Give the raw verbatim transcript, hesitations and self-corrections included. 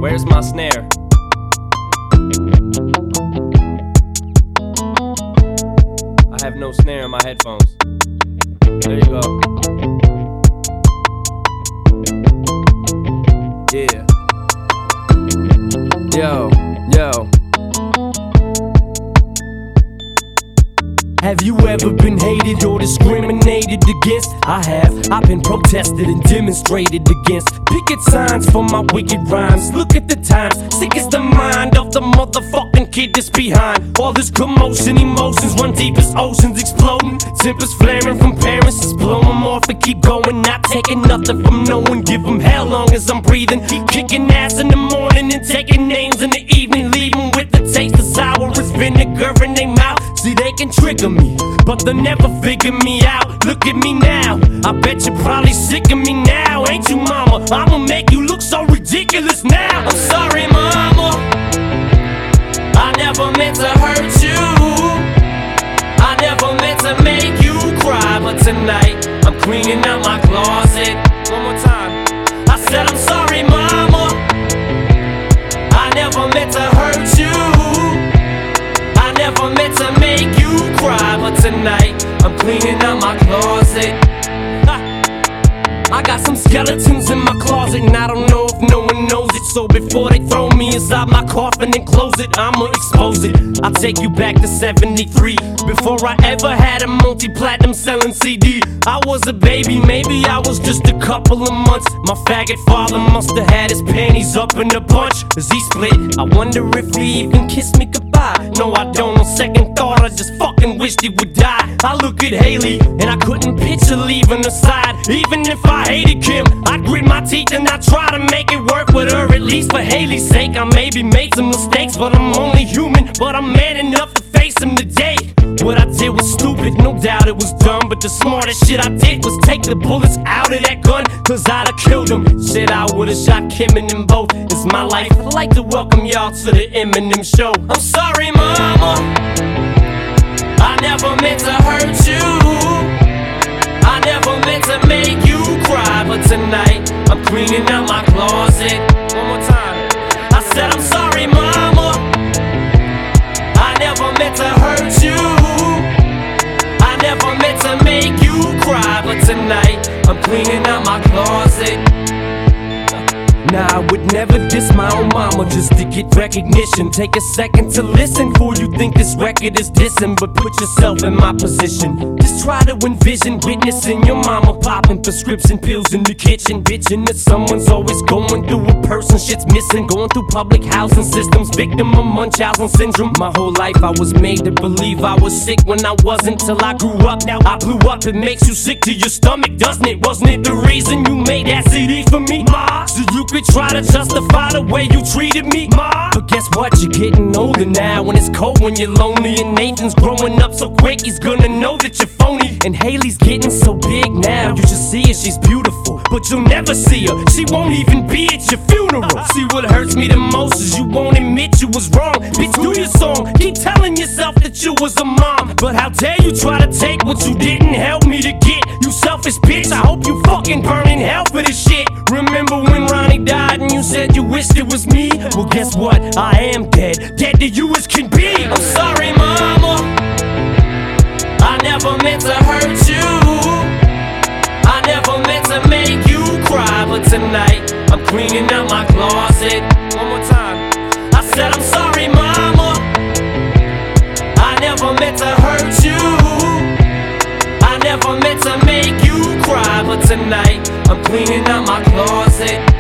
Where's my snare? I have no snare in my headphones. There you go. Yeah. Yo, yo. Have you ever been hated or discriminated against? I have. I've been protested and demonstrated against. Picket signs for my wicked rhymes. Look at the times. Sick is the mind of the motherfucking kid that's behind. All this commotion, emotions run deep as oceans exploding. Tempers flaring from parents, just blow them off and keep going. Not taking nothing from no one. Give them hell long as I'm breathing. Keep kicking ass in the morning and taking names in the evening. Leaving with the taste of sour as vinegar in their mouth. See, they can trigger me, but they'll never figure me out. Look at me now, I bet you're probably sick of me now. Ain't you, mama? I'ma make you look so ridiculous now. I'm sorry, mama, I never meant to hurt you. I never meant to make you cry, but tonight I'm cleaning out my closet. One more time, I said I'm sorry, mama, I never meant to hurt you. I never meant to make you cry, but tonight I'm cleaning out my closet. I got some skeletons in my closet, and I don't know if no one knows it. So before they throw me inside my coffin and close it, I'ma expose it. I'll take you back to seventy-three, before I ever had a multi-platinum selling C D. I was a baby, maybe I was just a couple of months. My faggot father must have had his panties up in a bunch as he split. I wonder if he even kissed me goodbye. No, I don't. On second thought, I just fucking wished he would die. I look at Haley and I couldn't picture leaving her side. Even if I hated Kim, I grit my teeth and I try to make it work with her. At least for Haley's sake, I maybe made some mistakes, but I'm only human. But I'm man enough to face them today. What I did was stupid, no doubt it was dumb, but the smartest shit I did was take the bullets out of that gun, cause I'd have killed him. Shit, I would've shot Kim and them both. It's my life. I'd like to welcome y'all to the Eminem show. I'm sorry, mama, I never meant to hurt you. I never meant to make you cry, but tonight I'm cleaning out my closet. One more time, I said I'm sorry, mama, I never meant to hurt you. I never meant to make you cry, but tonight I'm cleaning out my closet. Nah, I would never diss my own mama just to get recognition. Take a second to listen before you think this record is dissing, but put yourself in my position. Just try to envision witnessing your mama popping prescription pills in the kitchen, bitching that someone's always going through a person shit's missing. Going through public housing systems, victim of Munchausen syndrome. My whole life I was made to believe I was sick when I wasn't, till I grew up. Now I blew up. It makes you sick to your stomach, doesn't it? Wasn't it the reason you made that C D for me, ma? So you could try to justify the way you treated me, ma. But guess what? You're getting older now, and it's cold when you're lonely. And Nathan's growing up so quick, he's gonna know that you're phony. And Haley's getting so big now, you just see her, she's beautiful, but you'll never see her. She won't even be at your funeral. See, what hurts me the most is you won't admit you was wrong. Bitch, do your song, keep telling yourself that you was a mom. But how dare you try to take what you didn't help me to get? You selfish bitch, I hope you fucking burn in hell for this shit. Remember when Ronnie died and you said you wished it was me? Well, guess what? I am dead, dead to you as can be. I'm sorry, mama, I never meant to hurt you. I never meant to make you cry, but tonight I'm cleaning out my closet. One more time, I said I'm sorry, mama, I never meant to hurt you. I never meant to make you cry, but tonight I'm cleaning out my closet.